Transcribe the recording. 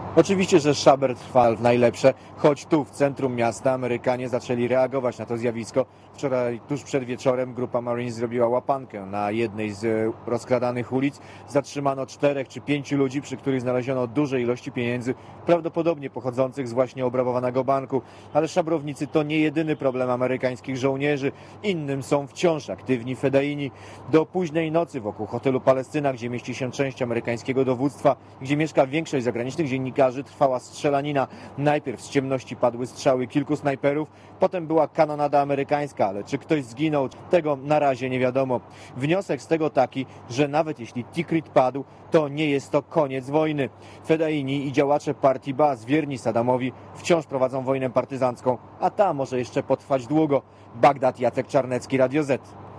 Oczywiście, że szaber trwa w najlepsze, choć tu w centrum miasta Amerykanie zaczęli reagować na to zjawisko. Wczoraj, tuż przed wieczorem, grupa Marines zrobiła łapankę na jednej z rozkradanych ulic. Zatrzymano 4 czy 5 ludzi, przy których znaleziono duże ilości pieniędzy, prawdopodobnie pochodzących z właśnie obrabowanego banku. Ale szabrownicy to nie jedyny problem amerykańskich żołnierzy. Innym są wciąż aktywni fedaini. Do późnej nocy wokół hotelu Palestyna, gdzie mieści się część amerykańskiego dowództwa, gdzie mieszka większość zagranicznych dziennikarzy, trwała strzelanina. Najpierw z ciemności padły strzały kilku snajperów, potem była kanonada amerykańska, ale czy ktoś zginął, tego na razie nie wiadomo. Wniosek z tego taki, że nawet jeśli Tikrit padł, to nie jest to koniec wojny. Fedaini i działacze partii Baas, wierni Saddamowi, wciąż prowadzą wojnę partyzancką, a ta może jeszcze potrwać długo. Bagdad, Jacek Czarnecki, Radio Z.